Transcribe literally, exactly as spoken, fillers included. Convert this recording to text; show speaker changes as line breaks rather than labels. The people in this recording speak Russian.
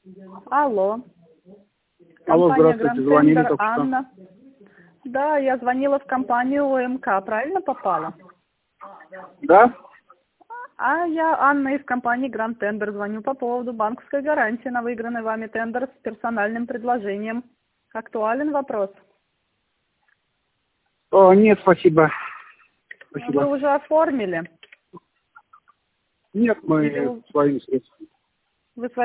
Алло.
Алло,
Компания
здравствуйте,
Grand
звонили
Tender,
только что.
Анна. Да, я звонила в компанию ОМК, правильно попала?
Да?
А я Анна из компании Grand Tender, звоню по поводу банковской гарантии на выигранный вами тендер с персональным предложением. Актуален вопрос?
О, нет, спасибо.
Вы
Спасибо.
уже оформили?
Нет, мы
Или
своим средством.
вы